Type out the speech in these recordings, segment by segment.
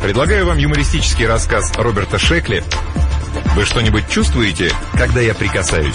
Предлагаю вам юмористический рассказ Роберта Шекли. Вы что-нибудь чувствуете, когда я прикасаюсь?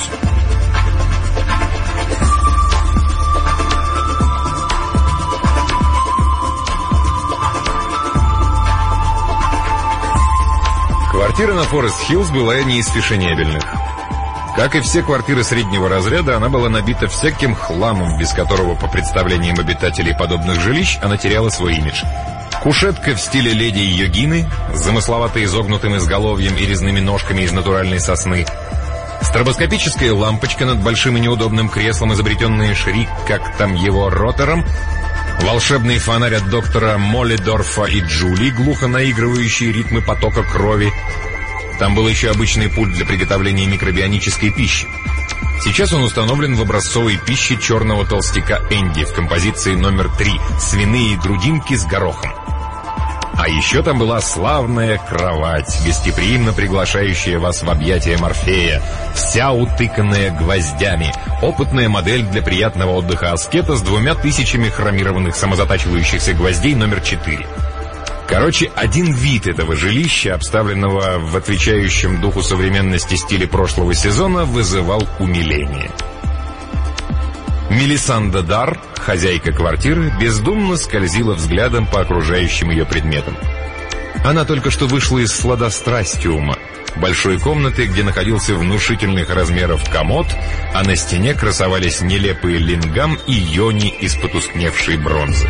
Квартира на Форест-Хиллз была не из фешенебельных. Как и все квартиры среднего разряда, она была набита всяким хламом, без которого, по представлениям обитателей подобных жилищ, она теряла свой имидж. Кушетка в стиле леди Йогины, замысловато изогнутым изголовьем и резными ножками из натуральной сосны. Стробоскопическая лампочка над большим и неудобным креслом, изобретенная Шрик, как там его, ротором. Волшебный фонарь от доктора Моллидорфа и Джули, глухо наигрывающие ритмы потока крови. Там был еще обычный пульт для приготовления микробионической пищи. Сейчас он установлен в образцовой пище черного толстяка Энди в композиции номер 3 «Свиные грудинки с горохом». А еще там была славная кровать, гостеприимно приглашающая вас в объятия Морфея, вся утыканная гвоздями, опытная модель для приятного отдыха аскета с 2000 хромированных самозатачивающихся гвоздей номер 4. Короче, один вид этого жилища, обставленного в отвечающем духу современности стиле прошлого сезона, вызывал умиление. Мелисанда Дар, хозяйка квартиры, бездумно скользила взглядом по окружающим ее предметам. Она только что вышла из сладострастиума, большой комнаты, где находился внушительных размеров комод, а на стене красовались нелепые лингам и йони из потускневшей бронзы.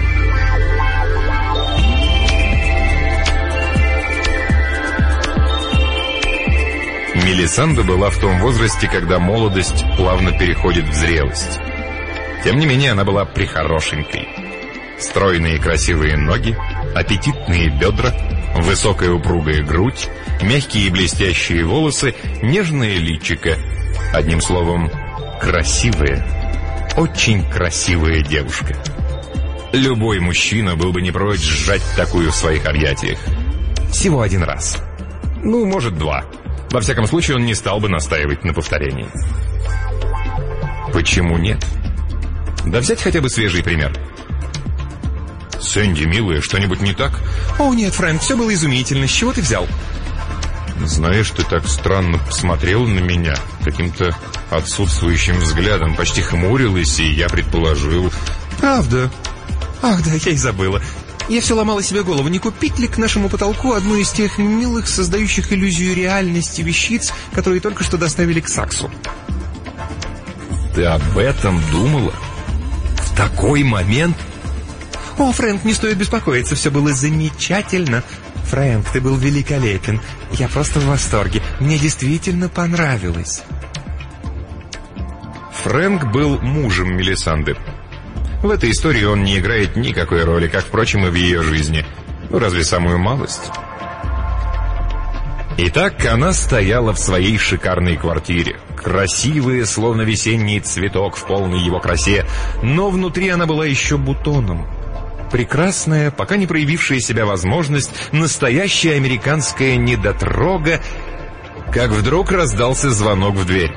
Мелисанда была в том возрасте, когда молодость плавно переходит в зрелость. Тем не менее, она была прихорошенькой. Стройные красивые ноги, аппетитные бедра, высокая упругая грудь, мягкие и блестящие волосы, нежное личико. Одним словом, красивая, очень красивая девушка. Любой мужчина был бы не прочь сжать такую в своих объятиях. Всего один раз. Ну, может, два. Во всяком случае, он не стал бы настаивать на повторении. Почему нет? Да взять хотя бы свежий пример. «Сэнди, милая, что-нибудь не так?» «О, нет, Фрэнк, все было изумительно. С чего ты взял?» «Знаешь, ты так странно посмотрела на меня, каким-то отсутствующим взглядом, почти хмурилась, и я предположил...» «Правда? Ах, да, я и забыла. Я все ломала себе голову, не купить ли к нашему потолку одну из тех милых, создающих иллюзию реальности вещиц, которые только что доставили к Саксу». «Ты об этом думала? В такой момент?» «О, Фрэнк, не стоит беспокоиться, все было замечательно. Фрэнк, ты был великолепен. Я просто в восторге. Мне действительно понравилось». Фрэнк был мужем Мелисанды. В этой истории он не играет никакой роли, как, впрочем, и в ее жизни. Ну, разве самую малость? Итак, она стояла в своей шикарной квартире. Красивая, словно весенний цветок в полной его красе. Но внутри она была еще бутоном. Прекрасная, пока не проявившая себя возможность, настоящая американская недотрога, как вдруг раздался звонок в дверь.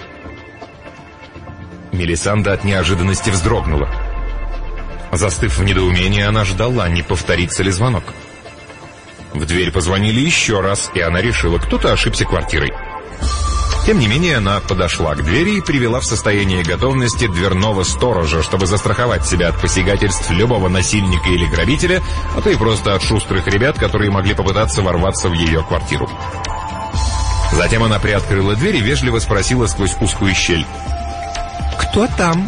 Мелисанда от неожиданности вздрогнула. Застыв в недоумении, она ждала, не повторится ли звонок. В дверь позвонили еще раз, и она решила, кто-то ошибся квартирой. Тем не менее, она подошла к двери и привела в состояние готовности дверного сторожа, чтобы застраховать себя от посягательств любого насильника или грабителя, а то и просто от шустрых ребят, которые могли попытаться ворваться в ее квартиру. Затем она приоткрыла дверь и вежливо спросила сквозь узкую щель: «Кто там?»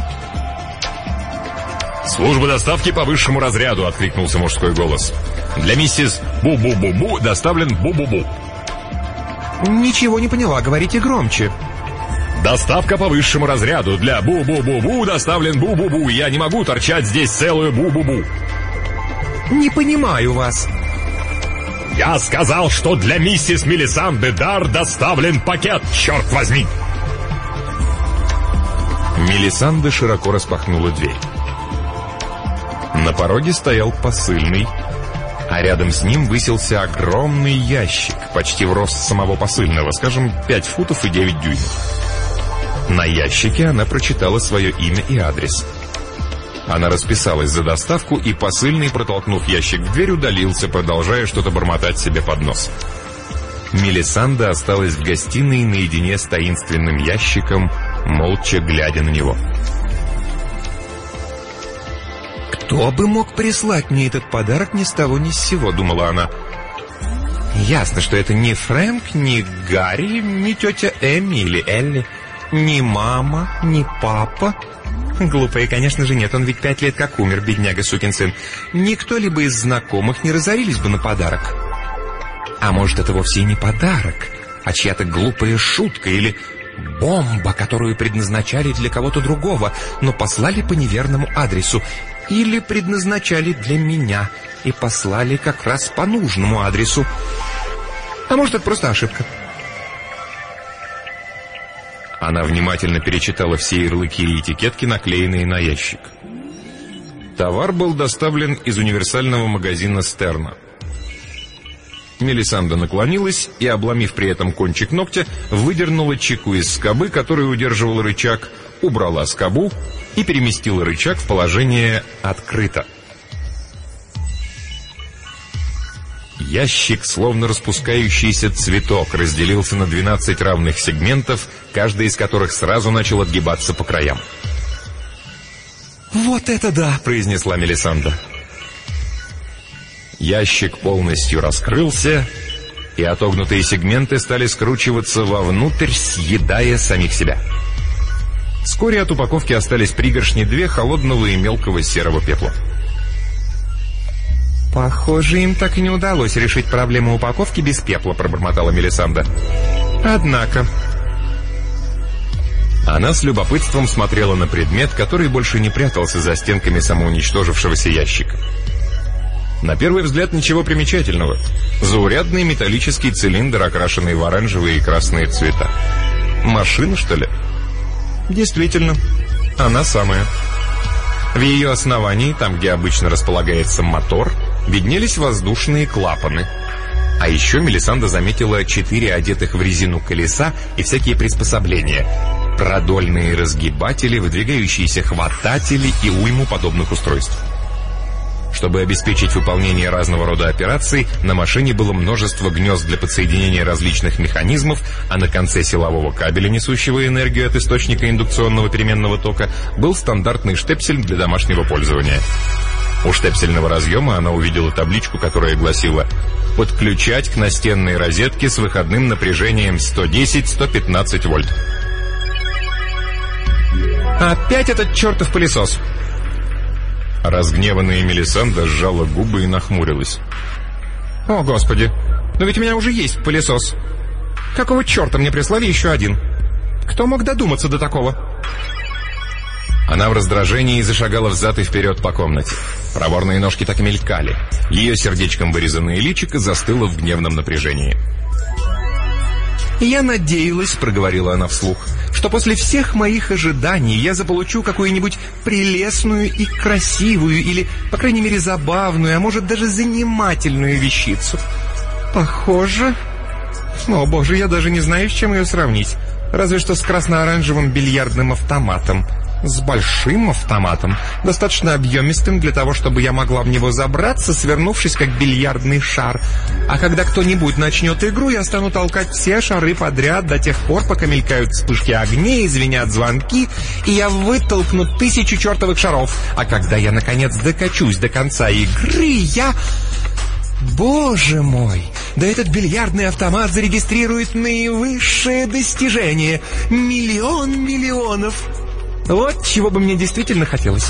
«Служба доставки по высшему разряду», — откликнулся мужской голос. «Для миссис Бу-Бу-Бу-Бу доставлен Бу-Бу-Бу». «Ничего не поняла, говорите громче». «Доставка по высшему разряду. Для Бу-Бу-Бу-Бу доставлен Бу-Бу-Бу. Я не могу торчать здесь целую Бу-Бу-Бу». «Не понимаю вас». «Я сказал, что для миссис Мелисанды Дар доставлен пакет, черт возьми!» Мелисанда широко распахнула дверь. На пороге стоял посыльный, а рядом с ним высился огромный ящик, почти в рост самого посыльного, скажем, 5 футов и 9 дюймов. На ящике она прочитала свое имя и адрес. Она расписалась за доставку, и посыльный, протолкнув ящик в дверь, удалился, продолжая что-то бормотать себе под нос. Мелисанда осталась в гостиной наедине с таинственным ящиком, молча глядя на него. «Кто бы мог прислать мне этот подарок ни с того ни с сего?» — думала она. «Ясно, что это не Фрэнк, не Гарри, не тетя Эми или Элли, не мама, не папа. Глупые, конечно же, нет, он ведь 5 лет как умер, бедняга сукин сын. Никто-либо из знакомых не разорились бы на подарок. А может, это вовсе не подарок, а чья-то глупая шутка или бомба, которую предназначали для кого-то другого, но послали по неверному адресу. Или предназначали для меня и послали как раз по нужному адресу. А может, это просто ошибка». Она внимательно перечитала все ярлыки и этикетки, наклеенные на ящик. Товар был доставлен из универсального магазина Стерна. Мелисанда наклонилась и, обломив при этом кончик ногтя, выдернула чеку из скобы, которую удерживал рычаг, убрала скобу и переместила рычаг в положение «открыто». Ящик, словно распускающийся цветок, разделился на 12 равных сегментов, каждый из которых сразу начал отгибаться по краям. «Вот это да!» — произнесла Мелисанда. Ящик полностью раскрылся, и отогнутые сегменты стали скручиваться вовнутрь, съедая самих себя. Вскоре от упаковки остались пригоршни 2 холодного и мелкого серого пепла. «Похоже, им так и не удалось решить проблему упаковки без пепла», — пробормотала Мелисанда. «Однако...» Она с любопытством смотрела на предмет, который больше не прятался за стенками самоуничтожившегося ящика. На первый взгляд ничего примечательного. Заурядный металлический цилиндр, окрашенный в оранжевые и красные цвета. Машина, что ли? Действительно, она самая. В ее основании, там, где обычно располагается мотор, виднелись воздушные клапаны. А еще Мелисанда заметила 4 одетых в резину колеса и всякие приспособления. Продольные разгибатели, выдвигающиеся хвататели и уйму подобных устройств. Чтобы обеспечить выполнение разного рода операций, на машине было множество гнезд для подсоединения различных механизмов, а на конце силового кабеля, несущего энергию от источника индукционного переменного тока, был стандартный штепсель для домашнего пользования. У штепсельного разъема она увидела табличку, которая гласила «Подключать к настенной розетке с выходным напряжением 110-115 вольт». «Опять этот чертов пылесос!» Разгневанная Мелисанда сжала губы и нахмурилась. «О, Господи! Но ведь у меня уже есть пылесос! Какого черта мне прислали еще один? Кто мог додуматься до такого?» Она в раздражении зашагала взад и вперед по комнате. Проворные ножки так и мелькали. Ее сердечком вырезанное личико застыло в гневном напряжении. «Я надеялась, — проговорила она вслух, — что после всех моих ожиданий я заполучу какую-нибудь прелестную и красивую, или, по крайней мере, забавную, а может, даже занимательную вещицу. Похоже... О, боже, я даже не знаю, с чем ее сравнить. Разве что с красно-оранжевым бильярдным автоматом. С большим автоматом, достаточно объемистым для того, чтобы я могла в него забраться, свернувшись как бильярдный шар. А когда кто-нибудь начнет игру, я стану толкать все шары подряд до тех пор, пока мелькают вспышки огней, звенят звонки, и я вытолкну 1000 чертовых шаров. А когда я, наконец, докачусь до конца игры, я... Боже мой! Да этот бильярдный автомат зарегистрирует наивысшее достижение. 1 000 000 миллионов! Вот чего бы мне действительно хотелось.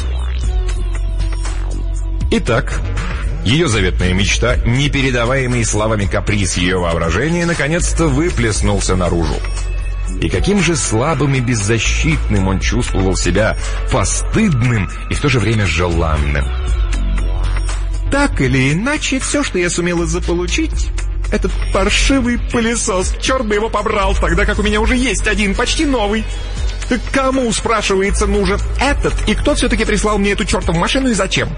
Итак, ее заветная мечта, непередаваемый словами каприз ее воображения, наконец-то выплеснулся наружу. И каким же слабым и беззащитным он чувствовал себя, постыдным и в то же время желанным. Так или иначе, все, что я сумела заполучить, этот паршивый пылесос, черт бы его побрал, тогда как у меня уже есть один, почти новый. Кому, спрашивается, нужен этот? И кто все-таки прислал мне эту чертову машину и зачем?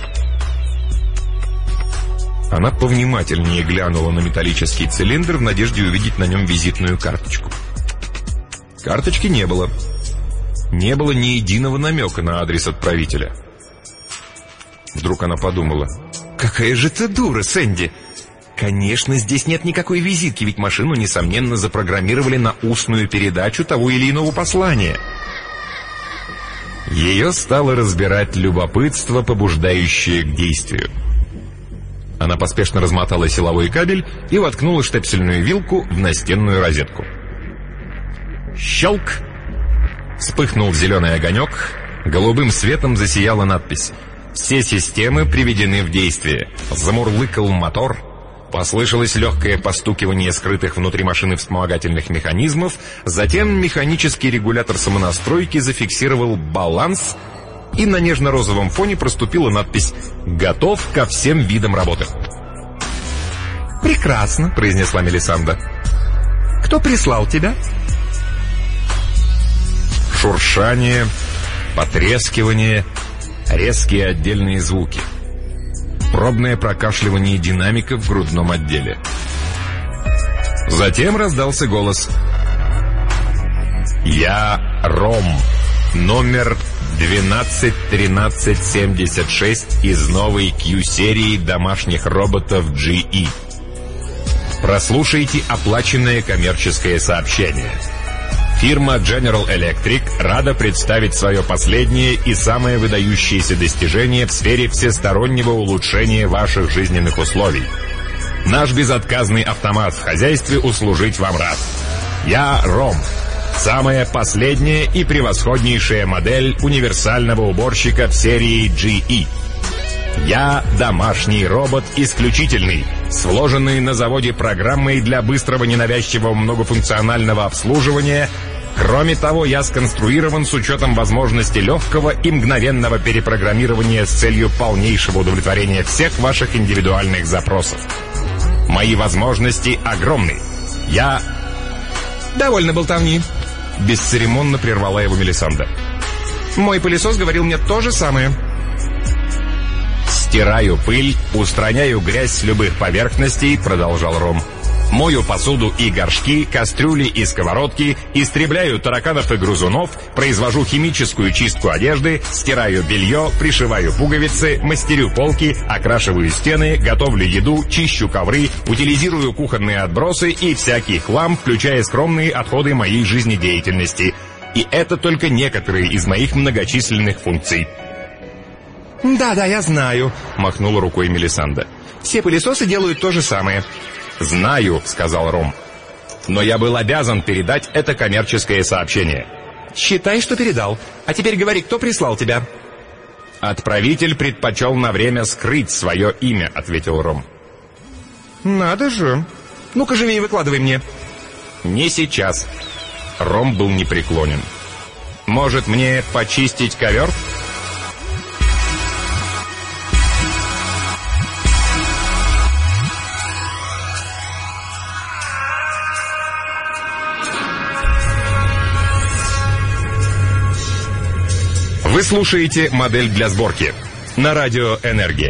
Она повнимательнее глянула на металлический цилиндр в надежде увидеть на нем визитную карточку. Карточки не было. Не было ни единого намека на адрес отправителя. Вдруг она подумала: «Какая же ты дура, Сэнди! Конечно, здесь нет никакой визитки, ведь машину, несомненно, запрограммировали на устную передачу того или иного послания». Ее стало разбирать любопытство, побуждающее к действию. Она поспешно размотала силовой кабель и воткнула штепсельную вилку в настенную розетку. Щелк! Вспыхнул зеленый огонек, голубым светом засияла надпись: «Все системы приведены в действие». Замурлыкал мотор, послышалось легкое постукивание скрытых внутри машины вспомогательных механизмов, затем механический регулятор самонастройки зафиксировал баланс, и на нежно-розовом фоне проступила надпись «Готов ко всем видам работы». «Прекрасно», — произнесла Мелисанда. «Кто прислал тебя?» Шуршание, потрескивание, резкие отдельные звуки. Пробное прокашливание динамика в грудном отделе. Затем раздался голос: «Я Ром, номер 121376 из новой Q-серии домашних роботов GE. Прослушайте оплаченное коммерческое сообщение. Фирма General Electric рада представить свое последнее и самое выдающееся достижение в сфере всестороннего улучшения ваших жизненных условий. Наш безотказный автомат в хозяйстве услужить вам рад. Я Ром, самая последняя и превосходнейшая модель универсального уборщика в серии GE. Я домашний робот исключительный, с вложенной на заводе программой для быстрого ненавязчивого многофункционального обслуживания. Кроме того, я сконструирован с учетом возможности легкого и мгновенного перепрограммирования с целью полнейшего удовлетворения всех ваших индивидуальных запросов. Мои возможности огромны. Я...» «Довольно болтовни», — бесцеремонно прервала его Мелисанда. «Мой пылесос говорил мне то же самое». «Стираю пыль, устраняю грязь с любых поверхностей», — продолжал Ром. «Мою посуду и горшки, кастрюли и сковородки, истребляю тараканов и грызунов, произвожу химическую чистку одежды, стираю белье, пришиваю пуговицы, мастерю полки, окрашиваю стены, готовлю еду, чищу ковры, утилизирую кухонные отбросы и всякий хлам, включая скромные отходы моей жизнедеятельности. И это только некоторые из моих многочисленных функций». «Да, я знаю», — махнула рукой Мелисанда. «Все пылесосы делают то же самое». «Знаю», — сказал Ром. «Но я был обязан передать это коммерческое сообщение». «Считай, что передал. А теперь говори, кто прислал тебя?» «Отправитель предпочел на время скрыть свое имя», — ответил Ром. «Надо же. Ну-ка, живее выкладывай мне». «Не сейчас». Ром был непреклонен. «Может, мне почистить ковер?» Вы слушаете «Модель для сборки» на радио «Энергия».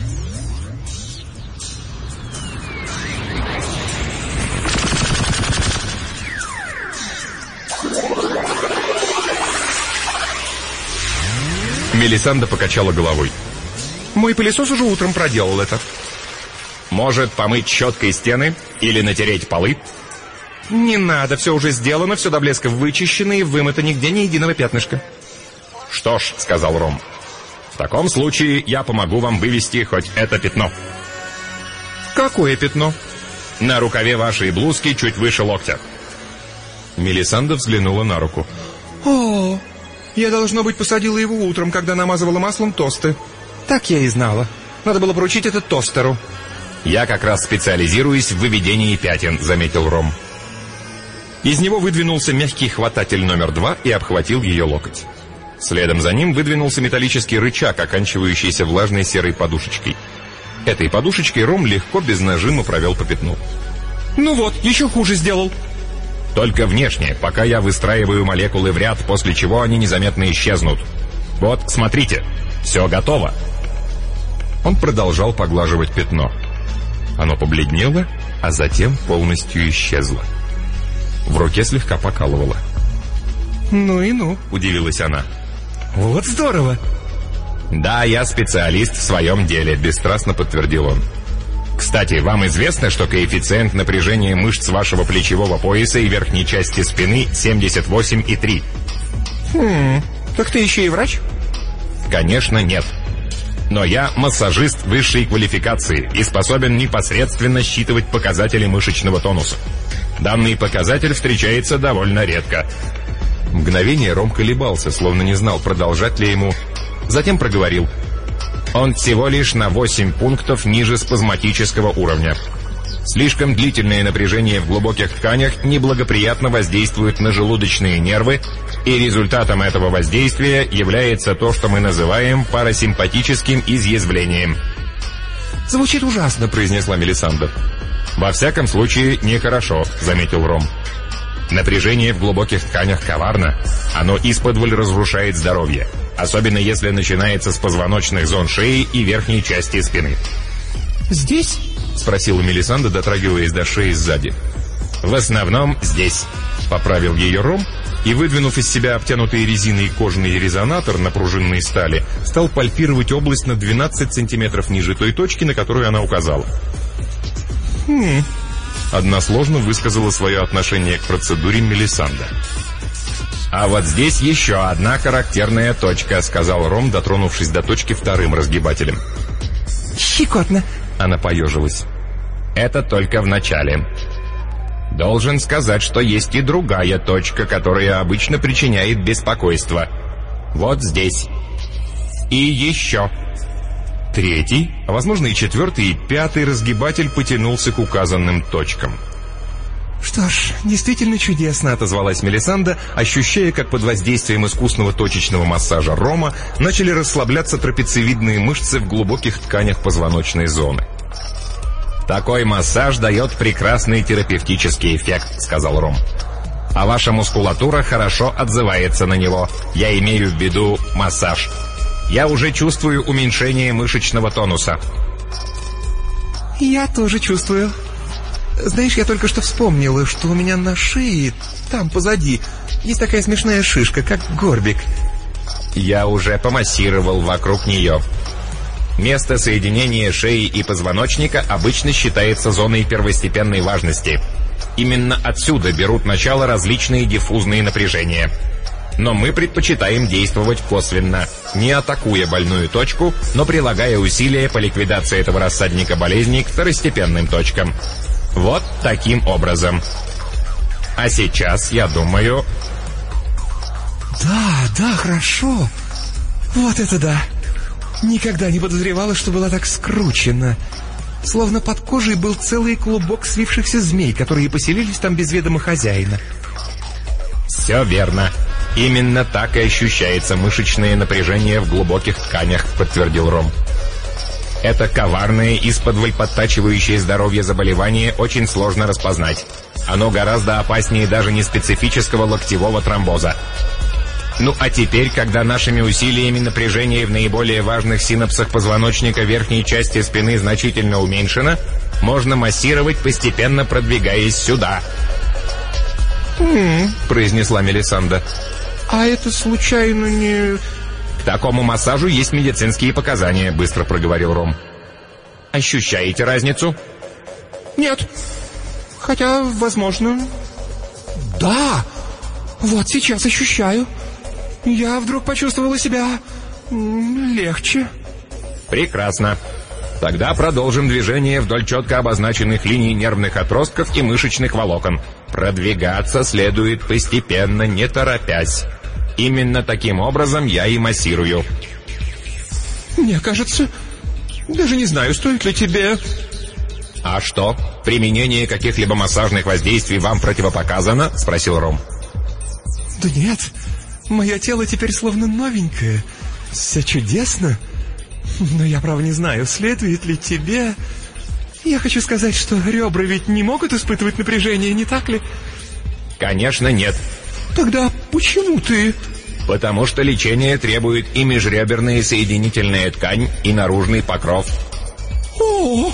Мелисанда покачала головой. «Мой пылесос уже утром проделал это». «Может, помыть щеткой стены или натереть полы?» «Не надо, все уже сделано, все до блеска вычищено и вымыто, нигде ни единого пятнышка». «Что ж», — сказал Ром, — «в таком случае я помогу вам вывести хоть это пятно». «Какое пятно?» «На рукаве вашей блузки чуть выше локтя». Мелисанда взглянула на руку. «О, я, должно быть, посадила его утром, когда намазывала маслом тосты. Так я и знала. Надо было поручить это тостеру». «Я как раз специализируюсь в выведении пятен», — заметил Ром. Из него выдвинулся мягкий хвататель номер 2 и обхватил ее локоть. Следом за ним выдвинулся металлический рычаг, оканчивающийся влажной серой подушечкой. Этой подушечкой Ром легко, без нажима провел по пятну. «Ну вот, еще хуже сделал». «Только внешне, пока я выстраиваю молекулы в ряд, после чего они незаметно исчезнут. Вот, смотрите, все готово». Он продолжал поглаживать пятно. Оно побледнело, а затем полностью исчезло. В руке слегка покалывало. «Ну и ну», — удивилась она. «Вот здорово!» «Да, я специалист в своем деле», — бесстрастно подтвердил он. «Кстати, вам известно, что коэффициент напряжения мышц вашего плечевого пояса и верхней части спины 78,3?» Так ты еще и врач? «Конечно, нет. Но я массажист высшей квалификации и способен непосредственно считывать показатели мышечного тонуса. Данный показатель встречается довольно редко». Мгновение Ром колебался, словно не знал, продолжать ли ему. Затем проговорил. «Он всего лишь на 8 пунктов ниже спазматического уровня. Слишком длительное напряжение в глубоких тканях неблагоприятно воздействует на желудочные нервы, и результатом этого воздействия является то, что мы называем парасимпатическим изъязвлением». «Звучит ужасно», — произнесла Мелисанда. «Во всяком случае, нехорошо», — заметил Ром. «Напряжение в глубоких тканях коварно. Оно исподволь разрушает здоровье, особенно если начинается с позвоночных зон шеи и верхней части спины». «Здесь?» — спросила Мелисанда, дотрагиваясь до шеи сзади. «В основном здесь», — поправил ее Ром, и, выдвинув из себя обтянутый резиной кожаный резонатор на пружинной стали, стал пальпировать область на 12 сантиметров ниже той точки, на которую она указала. Односложно высказала свое отношение к процедуре Мелисанда. «А вот здесь еще одна характерная точка», — сказал Ром, дотронувшись до точки вторым разгибателем. «Щекотно», — она поежилась. «Это только в начале. Должен сказать, что есть и другая точка, которая обычно причиняет беспокойство. Вот здесь. И еще». Третий, а возможно и четвертый, и пятый разгибатель потянулся к указанным точкам. «Что ж, действительно чудесно», — отозвалась Мелисанда, ощущая, как под воздействием искусного точечного массажа Рома начали расслабляться трапециевидные мышцы в глубоких тканях позвоночной зоны. «Такой массаж дает прекрасный терапевтический эффект», — сказал Ром. «А ваша мускулатура хорошо отзывается на него. Я имею в виду массаж. Я уже чувствую уменьшение мышечного тонуса». «Я тоже чувствую. Знаешь, я только что вспомнила, что у меня на шее, там позади, есть такая смешная шишка, как горбик». «Я уже помассировал вокруг нее. Место соединения шеи и позвоночника обычно считается зоной первостепенной важности. Именно отсюда берут начало различные диффузные напряжения. Но мы предпочитаем действовать косвенно, не атакуя больную точку, но прилагая усилия по ликвидации этого рассадника болезней к второстепенным точкам. Вот таким образом. А сейчас, я думаю...» Да, хорошо. Вот это да. Никогда не подозревала, что была так скручена. Словно под кожей был целый клубок свившихся змей, которые поселились там без ведома хозяина. «Все верно. Именно так и ощущается мышечное напряжение в глубоких тканях», — подтвердил Ром. «Это коварное, исподволь подтачивающее здоровье заболевание очень сложно распознать. Оно гораздо опаснее даже неспецифического локтевого тромбоза. Ну а теперь, когда нашими усилиями напряжение в наиболее важных синапсах позвоночника верхней части спины значительно уменьшено, можно массировать, постепенно продвигаясь сюда». произнесла Мелисанда. «А это случайно не...» «К такому массажу есть медицинские показания», — быстро проговорил Ром. «Ощущаете разницу?» «Нет. Хотя, возможно...» «Да! Вот сейчас ощущаю. Я вдруг почувствовала себя... легче». «Прекрасно. Тогда продолжим движение вдоль четко обозначенных линий нервных отростков и мышечных волокон. Продвигаться следует постепенно, не торопясь. Именно таким образом я и массирую». «Мне кажется, даже не знаю, стоит ли тебе...» «А что, применение каких-либо массажных воздействий вам противопоказано?» — спросил Ром. «Да нет, мое тело теперь словно новенькое. Все чудесно. Но я, право, не знаю, следует ли тебе... Я хочу сказать, что ребра ведь не могут испытывать напряжение, не так ли?» «Конечно, нет». «Тогда почему ты...» «Потому что лечение требует и межреберная соединительная ткань, и наружный покров». «О!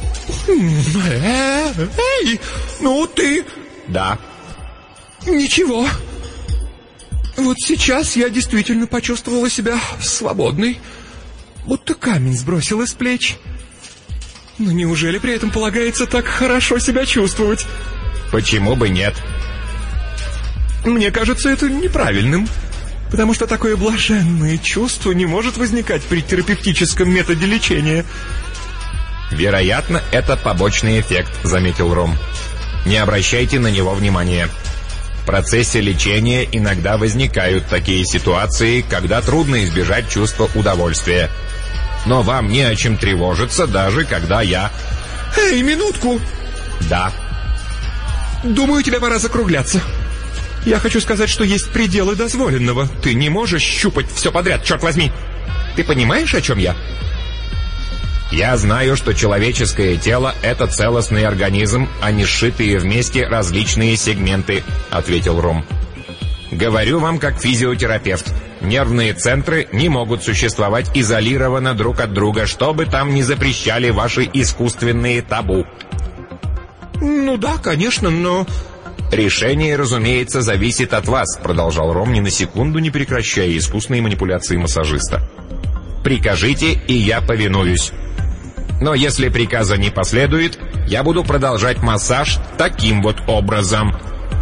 Эй! Ну ты...» «Да». «Ничего. Вот сейчас я действительно почувствовала себя свободной. будто камень сбросила с плеч. Но неужели при этом полагается так хорошо себя чувствовать? Почему бы нет? Мне кажется это неправильным, потому что такое блаженное чувство не может возникать при терапевтическом методе лечения. Вероятно, это побочный эффект, заметил Ром. Не обращайте на него внимания. В процессе лечения иногда возникают такие ситуации, когда трудно избежать чувства удовольствия. Но вам не о чем тревожиться, даже когда я... Эй, минутку! Да. Думаю, тебе пора закругляться. Я хочу сказать, что есть пределы дозволенного. Ты не можешь щупать все подряд, черт возьми. Ты понимаешь, о чем я? Я знаю, что человеческое тело — это целостный организм, а не сшитые вместе различные сегменты, ответил Ром. Говорю вам как физиотерапевт. Нервные центры не могут существовать изолированно друг от друга, что бы там ни запрещали ваши искусственные табу. Ну да, конечно, но... Решение, разумеется, зависит от вас, продолжал Ром, ни на секунду не прекращая искусные манипуляции массажиста. Прикажите, и я повинуюсь. Но если приказа не последует, я буду продолжать массаж таким вот образом.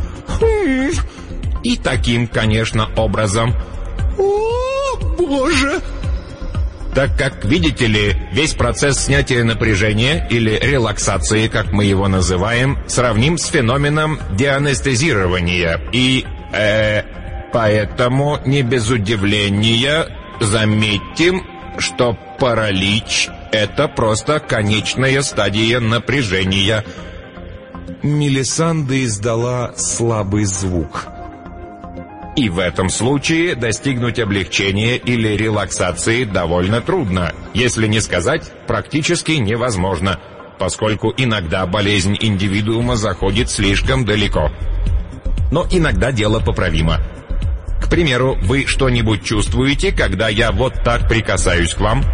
И таким, конечно, образом. О, Боже! Так как, видите ли, весь процесс снятия напряжения, или релаксации, как мы его называем, сравним с феноменом деанестезирования. И, поэтому не без удивления заметим, что паралич — это просто конечная стадия напряжения. Мелисанда издала слабый звук. И в этом случае достигнуть облегчения или релаксации довольно трудно, если не сказать практически невозможно, поскольку иногда болезнь индивидуума заходит слишком далеко. Но иногда дело поправимо. К примеру, вы что-нибудь чувствуете, когда я вот так прикасаюсь к вам?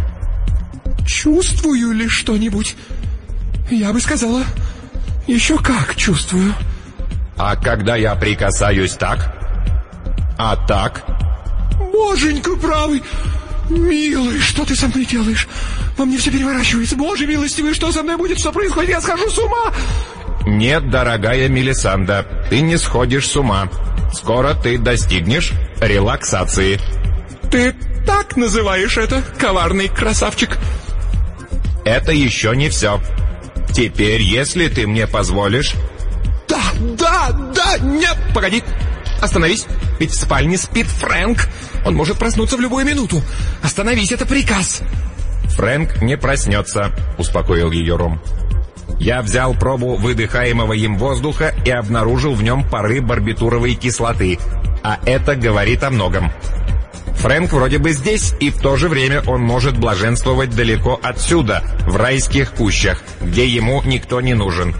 Чувствую ли что-нибудь? Я бы сказала, еще как чувствую. А когда я прикасаюсь так? А так? Боженька правый! Милый, что ты со мной делаешь? Во мне все переворачивается. Боже милостивый, что со мной будет? Что происходит? Я схожу с ума! Нет, дорогая Мелисанда, ты не сходишь с ума. Скоро ты достигнешь релаксации. Ты так называешь это, коварный красавчик? Это еще не все. Теперь, если ты мне позволишь... Да, нет, погоди. Остановись, ведь в спальне спит Фрэнк. Он может проснуться в любую минуту. Остановись, это приказ. Фрэнк не проснется, успокоил ее Ром. Я взял пробу выдыхаемого им воздуха и обнаружил в нем пары барбитуровой кислоты. А это говорит о многом. Фрэнк вроде бы здесь, и в то же время он может блаженствовать далеко отсюда, в райских кущах, где ему никто не нужен.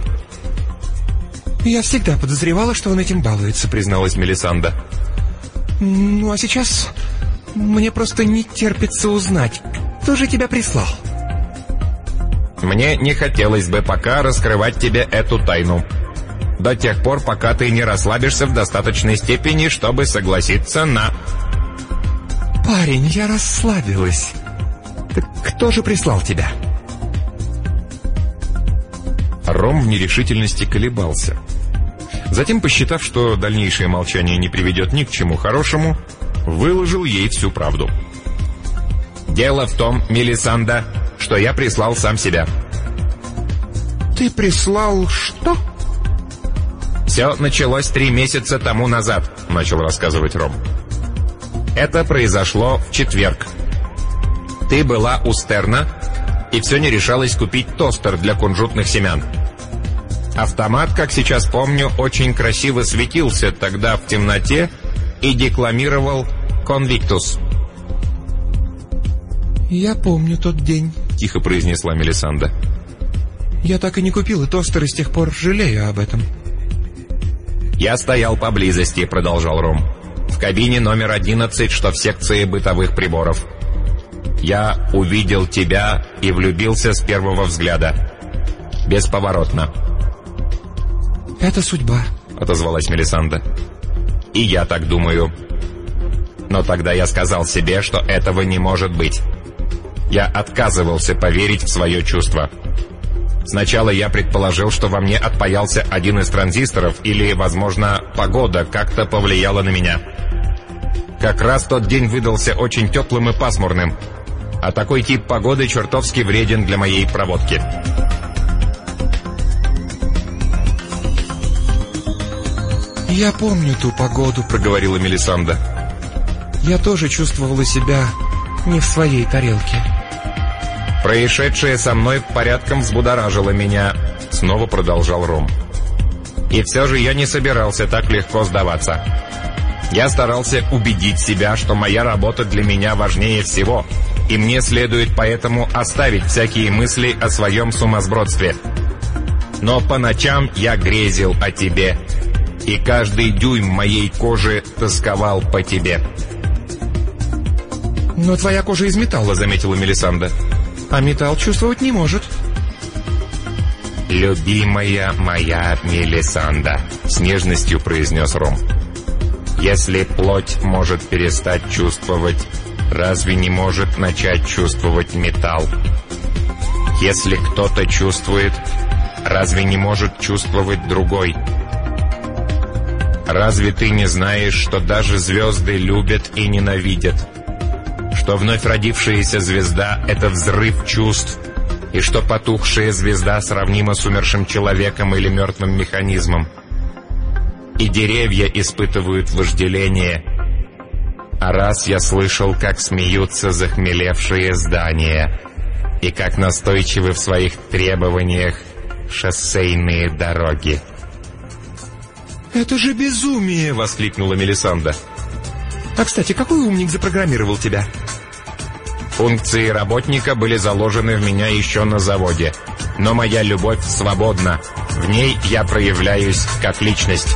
«Я всегда подозревала, что он этим балуется», — призналась Мелисанда. «Ну, а сейчас мне просто не терпится узнать, кто же тебя прислал». «Мне не хотелось бы пока раскрывать тебе эту тайну. До тех пор, пока ты не расслабишься в достаточной степени, чтобы согласиться на...» «Парень, я расслабилась. Так кто же прислал тебя?» Ром в нерешительности колебался. Затем, посчитав, что дальнейшее молчание не приведет ни к чему хорошему, выложил ей всю правду. «Дело в том, Мелисанда, что я прислал сам себя». «Ты прислал что?» «Все началось 3 месяца тому назад», — начал рассказывать Ром. «Это произошло в четверг. Ты была у Стерна и все не решалась купить тостер для кунжутных семян. Автомат, как сейчас помню, очень красиво светился тогда в темноте и декламировал «Конвиктус». «Я помню тот день», — тихо произнесла Мелисанда. «Я так и не купила тостер и с тех пор жалею об этом». «Я стоял поблизости», — продолжал Ром, «в кабине номер 11, что в секции бытовых приборов. Я увидел тебя и влюбился с первого взгляда. Бесповоротно». «Это судьба», — отозвалась Мелисанда. «И я так думаю. Но тогда я сказал себе, что этого не может быть. Я отказывался поверить в свое чувство. Сначала я предположил, что во мне отпаялся один из транзисторов, или, возможно, погода как-то повлияла на меня. Как раз тот день выдался очень теплым и пасмурным, а такой тип погоды чертовски вреден для моей проводки. «Я помню ту погоду», — проговорила Мелисанда. «Я тоже чувствовала себя не в своей тарелке». «Происшедшее со мной порядком взбудоражило меня», — снова продолжал Ром. «И все же я не собирался так легко сдаваться. Я старался убедить себя, что моя работа для меня важнее всего, и мне следует поэтому оставить всякие мысли о своем сумасбродстве. Но по ночам я грезил о тебе, и каждый дюйм моей кожи тосковал по тебе». «Но твоя кожа из металла», — заметила Мелисанда. «А металл чувствовать не может». «Любимая моя Мелисанда», — с нежностью произнес Ром. «Если плоть может перестать чувствовать, разве не может начать чувствовать металл? Если кто-то чувствует, разве не может чувствовать другой? Разве ты не знаешь, что даже звезды любят и ненавидят? Что вновь родившаяся звезда — это взрыв чувств, и что потухшая звезда сравнима с умершим человеком или мертвым механизмом? И деревья испытывают вожделение. А раз я слышал, как смеются захмелевшие здания, и как настойчивы в своих требованиях шоссейные дороги». «Это же безумие!» — воскликнула Мелисанда. «А, кстати, какой умник запрограммировал тебя?» «Функции работника были заложены в меня еще на заводе, но моя любовь свободна. В ней я проявляюсь как личность».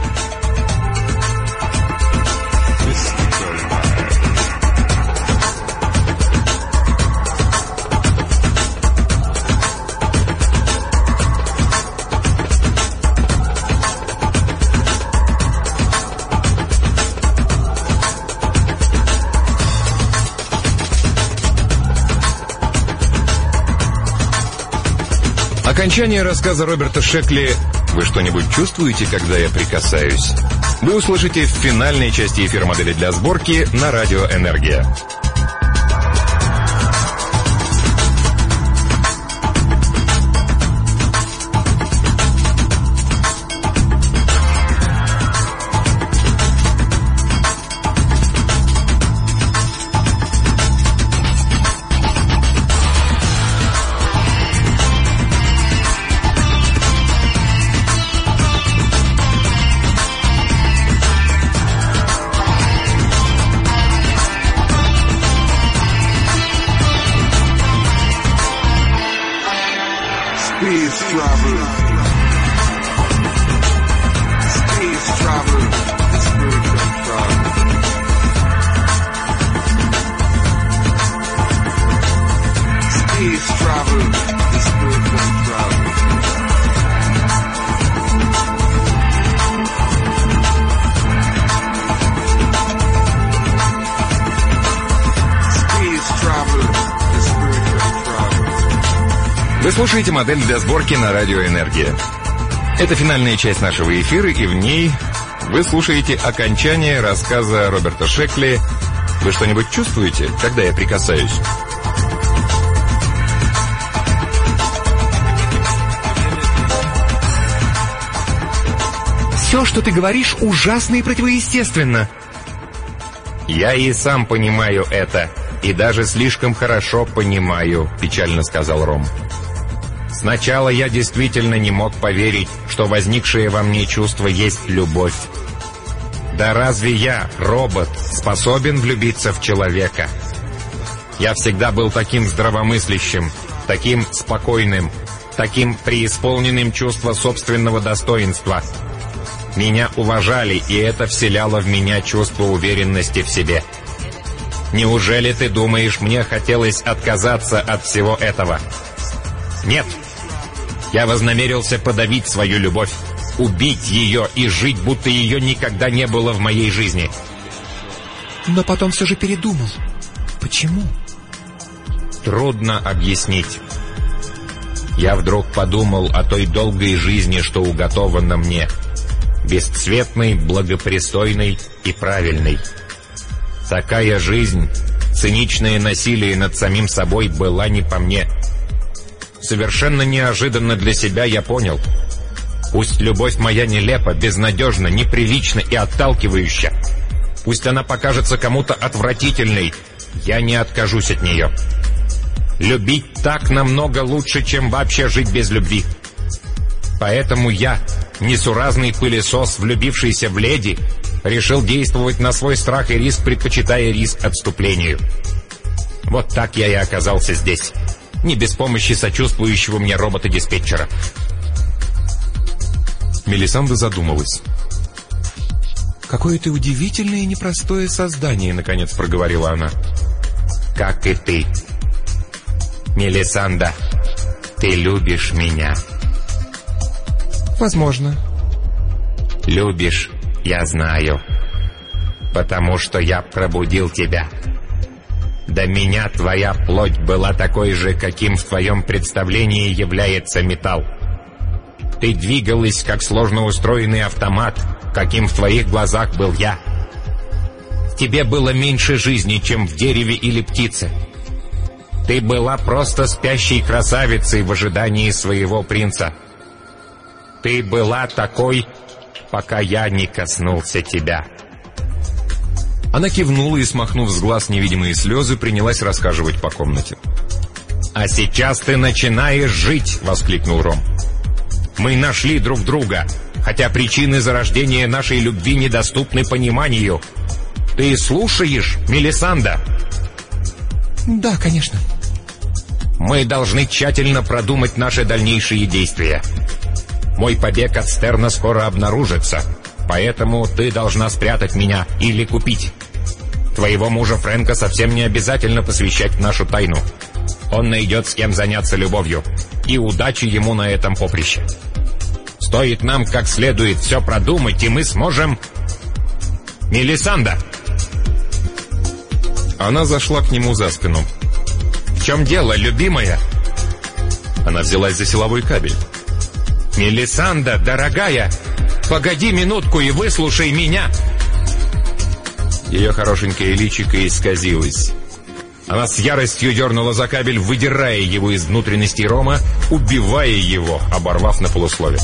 Окончание рассказа Роберта Шекли «Вы что-нибудь чувствуете, когда я прикасаюсь?» вы услышите в финальной части эфира «Модели для сборки» на радио «Энергия». Вы слушаете «Модель для сборки» на радио «Энергия». Это финальная часть нашего эфира, и в ней вы слушаете окончание рассказа Роберта Шекли «Вы что-нибудь чувствуете, когда я прикасаюсь?» «Все, что ты говоришь, ужасно и противоестественно». «Я и сам понимаю это, и даже слишком хорошо понимаю», — печально сказал Ром. «Сначала я действительно не мог поверить, что возникшее во мне чувство есть любовь. Да разве я, робот, способен влюбиться в человека? Я всегда был таким здравомыслящим, таким спокойным, таким преисполненным чувства собственного достоинства. Меня уважали, и это вселяло в меня чувство уверенности в себе. Неужели ты думаешь, мне хотелось отказаться от всего этого? Нет. Я вознамерился подавить свою любовь, убить ее и жить, будто ее никогда не было в моей жизни». «Но потом все же передумал. Почему?» трудно объяснить. Я вдруг подумал о той долгой жизни, что уготована мне. Бесцветной, благопристойной и правильной. Такая жизнь, циничное насилие над самим собой была не по мне. Совершенно неожиданно для себя я понял. Пусть любовь моя нелепа, безнадежна, неприлична и отталкивающа. Пусть она покажется кому-то отвратительной, я не откажусь от нее. Любить так намного лучше, чем вообще жить без любви. Поэтому я, несуразный пылесос, влюбившийся в леди, решил действовать на свой страх и риск, предпочитая риск отступлению. Вот так я и оказался здесь. Не без помощи сочувствующего мне робота-диспетчера. Мелисанда задумалась. «Какое ты удивительное и непростое создание», — наконец проговорила она. «Как и ты. Мелисанда, ты любишь меня?» «Возможно». «Любишь, я знаю. Потому что я пробудил тебя. До меня твоя плоть была такой же, каким в твоем представлении является металл. Ты двигалась, как сложно устроенный автомат, каким в твоих глазах был я. В тебе было меньше жизни, чем в дереве или птице. Ты была просто спящей красавицей в ожидании своего принца. Ты была такой, пока я не коснулся тебя». Она кивнула и, смахнув с глаз невидимые слезы, принялась расхаживать по комнате. «А сейчас ты начинаешь жить!» — воскликнул Ром. «Мы нашли друг друга, хотя причины зарождения нашей любви недоступны пониманию. Ты слушаешь, Мелисанда?» «Да, конечно». «Мы должны тщательно продумать наши дальнейшие действия. Мой побег от Стерна скоро обнаружится, поэтому ты должна спрятать меня или купить. Твоего мужа Фрэнка совсем не обязательно посвящать в нашу тайну. Он найдет с кем заняться любовью, и удачи ему на этом поприще. Стоит нам как следует все продумать, и мы сможем... Мелисанда!» Она зашла к нему за спину. «В чем дело, любимая?» Она взялась за силовой кабель. «Мелисанда, дорогая, погоди минутку и выслушай меня!» Ее хорошенькое личико исказилось. Она с яростью дернула за кабель, выдирая его из внутренностей Рома, убивая его, оборвав на полуслове.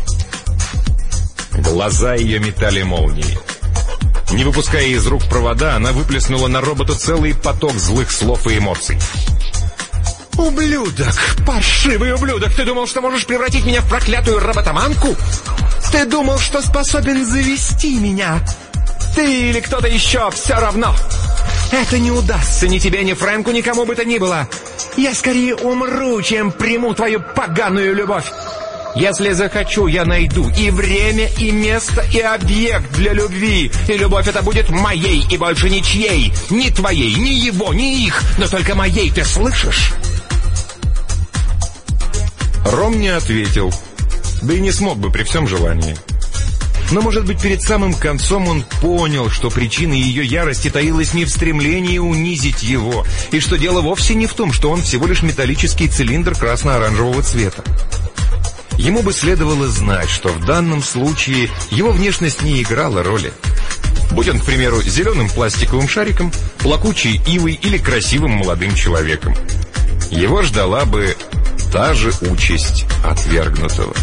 Глаза ее метали молнии. Не выпуская из рук провода, она выплеснула на робота целый поток злых слов и эмоций. «Ублюдок! Паршивый ублюдок! Ты думал, что можешь превратить меня в проклятую роботоманку? Ты думал, что способен завести меня? Ты или кто-то еще, все равно! Это не удастся ни тебе, ни Фрэнку, никому бы то ни было! Я скорее умру, чем приму твою поганую любовь! Если захочу, я найду и время, и место, и объект для любви. И любовь эта будет моей, и больше ничьей. Ни твоей, ни его, ни их, но только моей, ты слышишь?» Ром не ответил, да и не смог бы при всем желании. Но, может быть, перед самым концом он понял, что причина ее ярости таилась не в стремлении унизить его, и что дело вовсе не в том, что он всего лишь металлический цилиндр красно-оранжевого цвета. Ему бы следовало знать, что в данном случае его внешность не играла роли. Будь он, к примеру, зеленым пластиковым шариком, плакучей ивой или красивым молодым человеком, его ждала бы та же участь отвергнутого.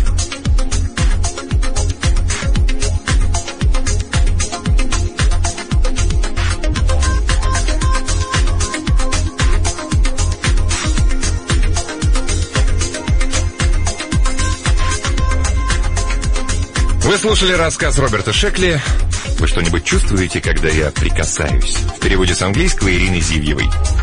Вы слушали рассказ Роберта Шекли «Вы что-нибудь чувствуете, когда я прикасаюсь?» в переводе с английского Ирины Зивьевой.